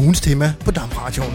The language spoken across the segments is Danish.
ugens tema på DAB-radioen.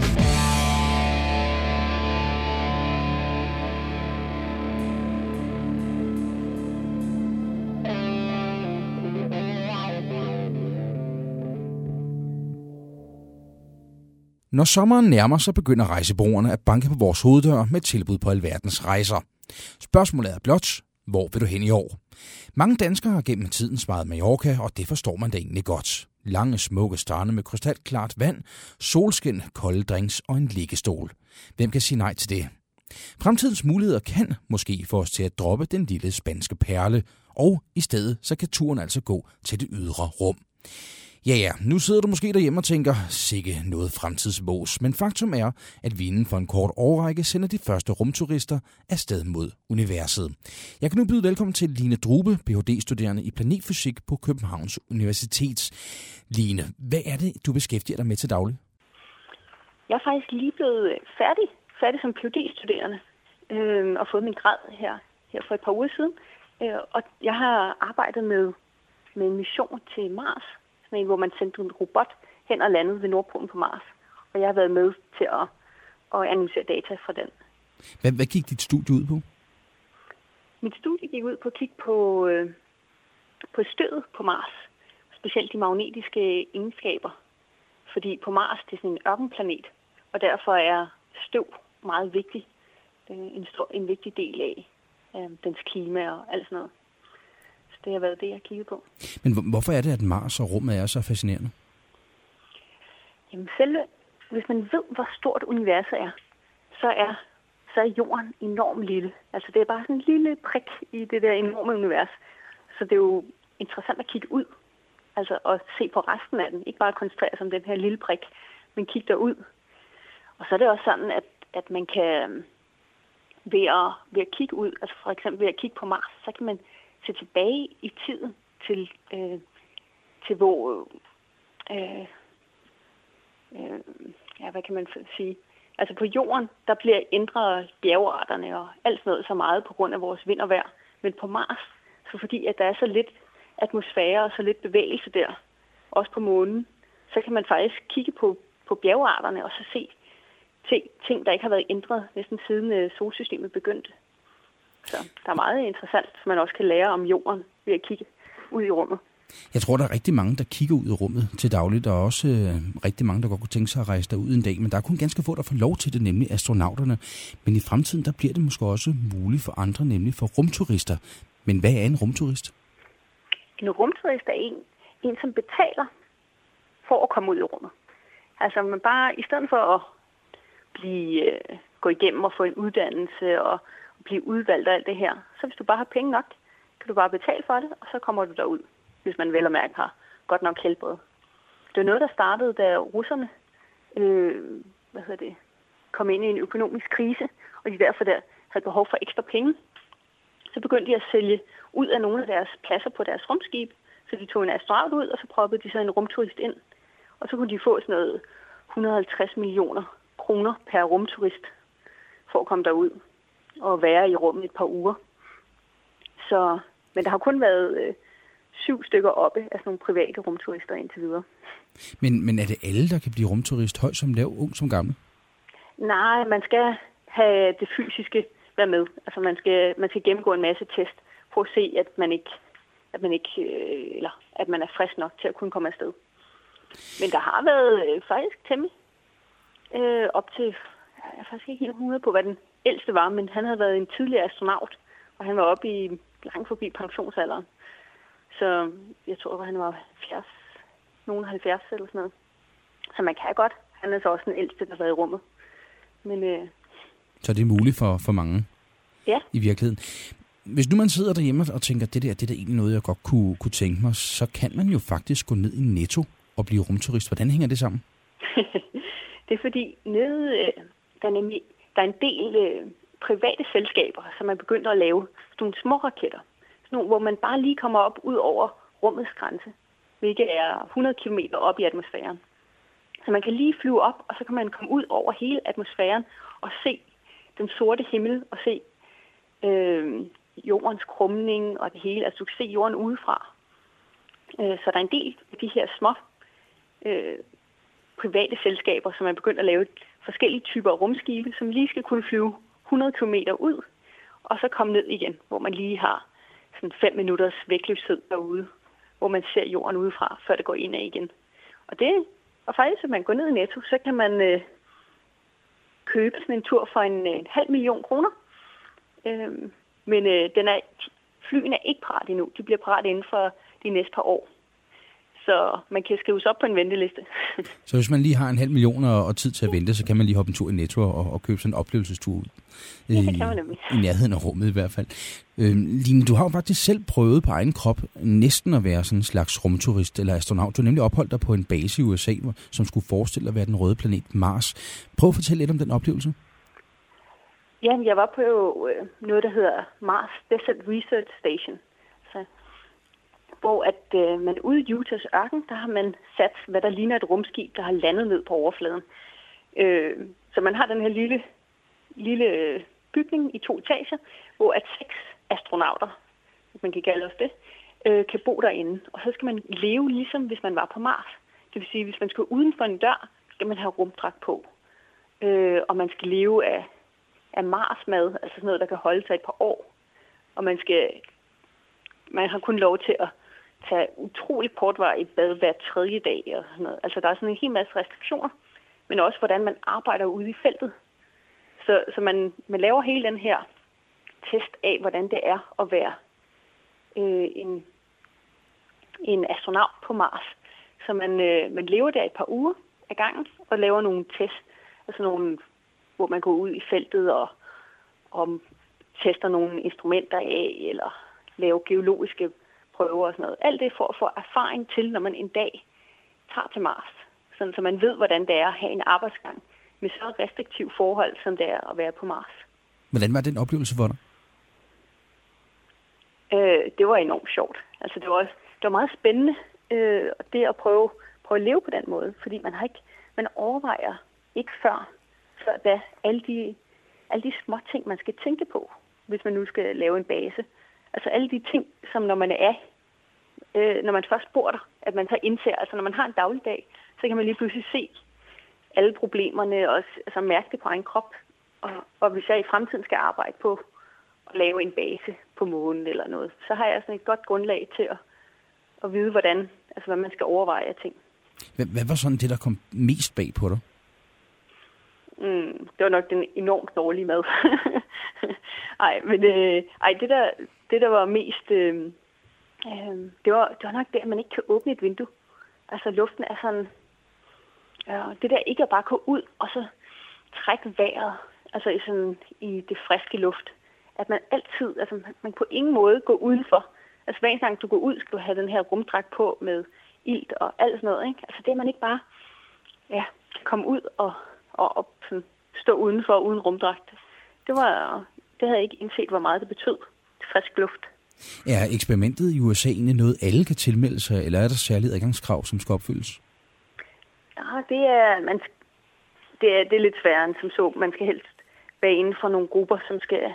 Når sommeren nærmer sig, begynder rejsebureauerne at banke på vores hoveddør med tilbud på alverdens rejser. Spørgsmålet er blot, hvor vil du hen i år? Mange danskere har gennem tiden svaret Mallorca, og det forstår man da egentlig godt. Lange, smukke strande med krystalklart vand, solskin, kolde drinks og en liggestol. Hvem kan sige nej til det? Fremtidens muligheder kan måske få os til at droppe den lille spanske perle, og i stedet så kan turen altså gå til det ydre rum. Ja, nu sidder du måske derhjemme og tænker, sikke noget fremtidsmås, men faktum er, at vi inden for en kort årrække sender de første rumturister afsted mod universet. Jeg kan nu byde velkommen til Line Drube, Ph.D.-studerende i planetfysik på Københavns Universitet. Line, hvad er det, du beskæftiger dig med til daglig? Jeg er faktisk lige blevet færdig som Ph.D.-studerende og fået min grad her for et par uger siden. Og jeg har arbejdet med en mission til Mars, hvor man sendte en robot hen og landede ved Nordpolen på Mars. Og jeg har været med til at analysere data fra den. Hvad gik dit studie ud på? Mit studie gik ud på at kigge på stødet på Mars. Specielt de magnetiske egenskaber. Fordi på Mars det er sådan en ørkenplanet, og derfor er støv meget vigtig. En vigtig del af dens klima og alt sådan noget. Det har været det, jeg kiggede på. Men hvorfor er det, at Mars og rummet er så fascinerende? Jamen hvis man ved, hvor stort universet er, så er jorden enormt lille. Altså det er bare sådan en lille prik i det der enorme univers. Så det er jo interessant at kigge ud. Altså at se på resten af den. Ikke bare koncentrere sig om den her lille prik, men kigge derud. Og så er det også sådan, at man kan ved at kigge ud, altså for eksempel ved at kigge på Mars, så kan man se tilbage i tiden til hvor hvad kan man sige? Altså på jorden, der bliver ændret bjergarterne og alt sådan noget så meget på grund af vores vind og vejr. Men på Mars, så fordi at der er så lidt atmosfære og så lidt bevægelse der, også på månen, så kan man faktisk kigge på bjergarterne og så se ting, der ikke har været ændret næsten siden solsystemet begyndte. Så der er meget interessant, som man også kan lære om jorden ved at kigge ud i rummet. Jeg tror, der er rigtig mange, der kigger ud i rummet til dagligt. Der er også rigtig mange, der godt kunne tænke sig at rejse derud en dag. Men der er kun ganske få, der får lov til det, nemlig astronauterne. Men i fremtiden, der bliver det måske også muligt for andre, nemlig for rumturister. Men hvad er en rumturist? En rumturist er en som betaler for at komme ud i rummet. Altså man bare, i stedet for at gå igennem og få en uddannelse og blive udvalgt af alt det her, så hvis du bare har penge nok, kan du bare betale for det, og så kommer du derud, hvis man vel og mærke har godt nok helbred. Det er noget, der startede, da russerne kom ind i en økonomisk krise, og de derfor der havde behov for ekstra penge. Så begyndte de at sælge ud af nogle af deres pladser på deres rumskib, så de tog en astronaut ud, og så proppede de så en rumturist ind. Og så kunne de få sådan noget 150 millioner kroner per rumturist for at komme derud og være i rummet et par uger. Men der har kun været 7 stykker oppe af sådan nogle private rumturister indtil videre. Men er det alle, der kan blive rumturist, høj som lav, ung som gammel? Nej, man skal have det fysiske være med. Altså man skal gennemgå en masse test for at se, at man er frisk nok til at kunne komme afsted. Men der har været faktisk temmelig op til, jeg er faktisk ikke helt 100 på, hvad den ældste var, men han havde været en tidligere astronaut, og han var oppe i langt forbi pensionsalderen. Så jeg tror, at han var 70, nogen 70 eller sådan noget. Så man kan godt. Han er så også den ældste, der har været i rummet. Men, så det er muligt for mange? Ja. I virkeligheden. Hvis nu man sidder derhjemme og tænker, det er egentlig noget, jeg godt kunne tænke mig, så kan man jo faktisk gå ned i Netto og blive rumturist. Hvordan hænger det sammen? Det er fordi, der er en del private selskaber, som er begyndt at lave sådan nogle små raketter. Sådan nogle, hvor man bare lige kommer op ud over rummets grænse, hvilket er 100 km op i atmosfæren. Så man kan lige flyve op, og så kan man komme ud over hele atmosfæren og se den sorte himmel og se jordens krumning og det hele. Altså du kan se jorden udefra. Så der er en del af de her små private selskaber, som er begyndt at lave forskellige typer rumskibe, som lige skal kunne flyve 100 km ud, og så komme ned igen, hvor man lige har sådan 5 minutters vægtløshed derude, hvor man ser jorden udefra, før det går indad igen. Og faktisk, hvis man går ned i Netto, så kan man købe sådan en tur for en 500.000 kroner. Men flyene er ikke parat endnu. De bliver parat inden for de næste par år. Så man kan skrives op på en venteliste. Så hvis man lige har 500.000 og tid til at vente, så kan man lige hoppe en tur i Netto og købe sådan en oplevelsestur ud. Ja, det kan man nemlig. I nærheden af rummet i hvert fald. Line, du har jo faktisk selv prøvet på egen krop næsten at være sådan en slags rumturist eller astronaut. Du har nemlig opholdt dig på en base i USA, som skulle forestille at være den røde planet Mars. Prøv at fortælle lidt om den oplevelse. Ja, jeg var på noget, der hedder Mars Desert Research Station. Hvor man ude i Utahs ørken, der har man sat, hvad der ligner et rumskib, der har landet ned på overfladen. Så man har den her lille bygning i 2 etager, hvor 6 astronauter, hvis man kan kalde os det, kan bo derinde. Og så skal man leve ligesom hvis man var på Mars. Det vil sige, hvis man skal uden for en dør, skal man have rumdragt på. Og man skal leve af Mars-mad, altså sådan noget, der kan holde sig et par år. Og man har kun lov til at tage utrolig kortvarigt bad hver 3. dag og sådan noget. Altså der er sådan en hel masse restriktioner, men også hvordan man arbejder ude i feltet. Så man laver hele den her test af, hvordan det er at være en astronaut på Mars. Så man lever der et par uger ad gangen og laver nogle tests, altså nogle, hvor man går ud i feltet og tester nogle instrumenter af, eller laver geologiske prøver og sådan noget. Alt det for at få erfaring til, når man en dag tager til Mars. Sådan, så man ved, hvordan det er at have en arbejdsgang med så restriktiv forhold, som det er at være på Mars. Hvordan var den oplevelse for dig? Det var enormt sjovt. Altså, det var meget spændende det at prøve at leve på den måde, fordi man overvejer ikke før da alle de små ting, man skal tænke på, hvis man nu skal lave en base. Altså alle de ting, som når man først bor der, at man så indser, altså når man har en dagligdag, så kan man lige pludselig se alle problemerne og altså mærke det på egen krop. Og hvis jeg i fremtiden skal arbejde på at lave en base på månen eller noget, så har jeg sådan et godt grundlag til at vide, hvad man skal overveje af ting. Hvad var sådan det, der kom mest bag på dig? Det var nok den enormt dårlige mad. Det der var mest, det var nok det, at man ikke kan åbne et vindue. Altså luften er sådan, det der ikke at bare gå ud og så trække vejret, altså i det friske luft. At man altid, altså man på ingen måde går udenfor. Altså hver gang du går ud, skal du have den her rumdragt på med ilt og alt sådan noget, ikke? Altså det er man ikke bare, komme ud og sådan, stå udenfor uden rumdragt. Det havde jeg ikke indset, hvor meget det betød. Frisk luft. Er eksperimentet i USA egentlig noget, alle kan tilmelde sig, eller er der særlige adgangskrav, som skal opfyldes? Ja, det er lidt sværere end som så. Man skal helst være inden for nogle grupper, som skal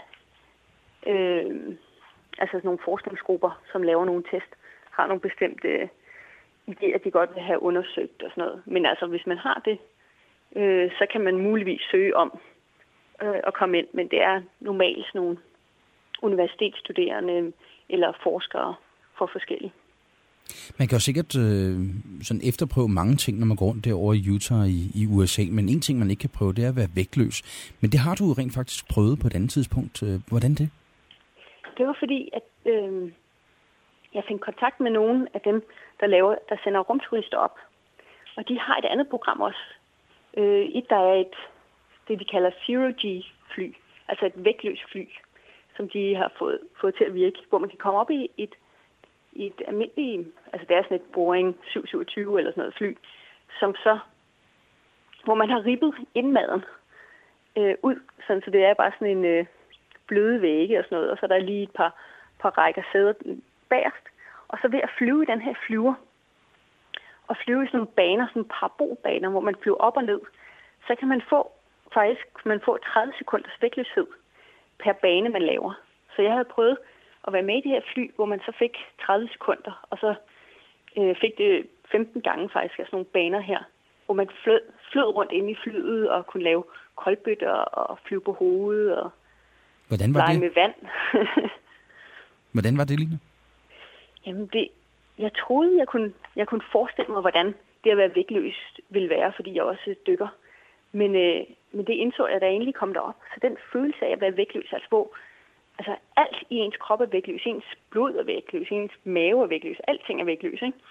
altså nogle forskningsgrupper, som laver nogle test, har nogle bestemte idéer, de godt vil have undersøgt og sådan noget. Men altså, hvis man har det, så kan man muligvis søge om at komme ind. Men det er normalt sådan nogle universitetsstuderende eller forskere for forskellige. Man kan jo sikkert sådan efterprøve mange ting, når man går rundt derovre i Utah i USA, men en ting, man ikke kan prøve, det er at være vægtløs. Men det har du jo rent faktisk prøvet på et andet tidspunkt. Hvordan det? Det var fordi, at jeg fik kontakt med nogle af dem, der sender rumturister op. Og de har et andet program også. Der er det, de kalder Zero-G-fly, altså et vægtløst fly, som de har fået til at virke, hvor man kan komme op i et almindeligt, altså det er sådan et Boeing 727 eller sådan noget fly, hvor man har ribbet indmaden ud, sådan, så det er bare sådan en bløde vægge og sådan noget, og så er der lige et par rækker sæder bagerst, og så ved at flyve i den her flyver, og flyve i sådan nogle baner, sådan parabolbaner, hvor man flyver op og ned, så kan man få 30 sekunders vægtløshed per bane, man laver. Så jeg havde prøvet at være med i det her fly, hvor man så fik 30 sekunder, og så fik det 15 gange faktisk af sådan nogle baner her, hvor man flød rundt inde i flyet og kunne lave koldbøtter og flyve på hovedet og lege med vand. Hvordan var det, Line? Jamen, jeg troede, jeg kunne forestille mig, hvordan det at være vægtløs ville være, fordi jeg også dykker. Men det indså jeg, da jeg egentlig kom derop. Så den følelse af at være vægtløs, altså hvor alt i ens krop er vægtløs, ens blod er vægtløs, ens mave er vægtløs, alting er vægtløs, ikke?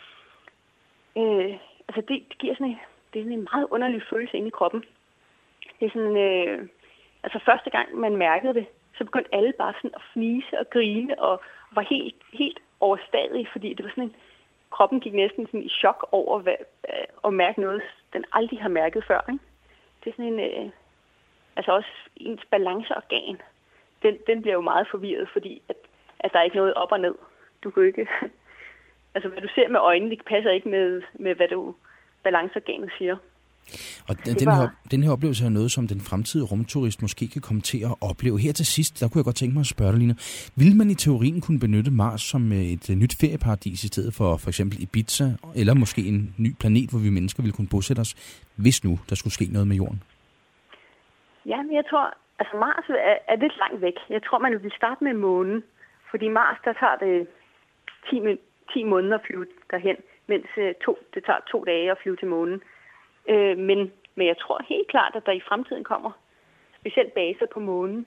Det giver sådan en meget underlig følelse inde i kroppen. Det er sådan, første gang man mærkede det, så begyndte alle bare sådan at fnise og grine og var helt overstadig, fordi det var sådan kroppen gik næsten sådan i chok over at mærke noget, den aldrig har mærket før, ikke? Det er sådan også ens balanceorgan, den bliver jo meget forvirret, fordi at der er ikke noget op og ned. Du kan ikke, hvad du ser med øjnene, det passer ikke med hvad balanceorganet siger. Og den her oplevelse er noget, som den fremtidige rumturist måske kan komme til at opleve. Her til sidst, der kunne jeg godt tænke mig at spørge dig, Line. Vil man i teorien kunne benytte Mars som et nyt ferieparadis i stedet for eksempel Ibiza, eller måske en ny planet, hvor vi mennesker ville kunne bosætte os, hvis nu der skulle ske noget med jorden? Ja, men jeg tror, Mars er lidt langt væk. Jeg tror, man vil starte med månen, fordi Mars, der tager det 10 måneder at flyve derhen, mens det tager 2 dage at flyve til månen. Men jeg tror helt klart, at der i fremtiden kommer specielt baser på månen,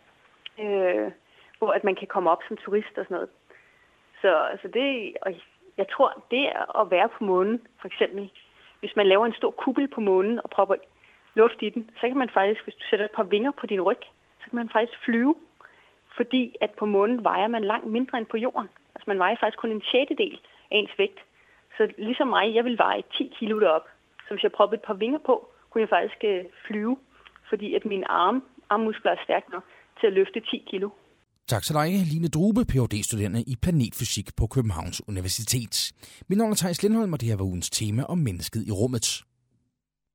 hvor at man kan komme op som turist og sådan noget. Så det, og jeg tror, det er at være på månen, for eksempel, hvis man laver en stor kuppel på månen og propper luft i den, så kan man faktisk, hvis du sætter et par vinger på din ryg, så kan man faktisk flyve, fordi at på månen vejer man langt mindre end på jorden. Altså man vejer faktisk kun en 6/6 af ens vægt. Så ligesom mig, jeg vil veje 10 kilo derop. Så hvis jeg proppede et par vinger på, kunne jeg faktisk flyve, fordi at mine armmuskler er stærke nok til at løfte 10 kilo. Tak til dig, Line Drube, Ph.D.-studerende i planetfysik på Københavns Universitet. Mit navn er Theis Lindholm, og det her var ugens tema om mennesket i rummet.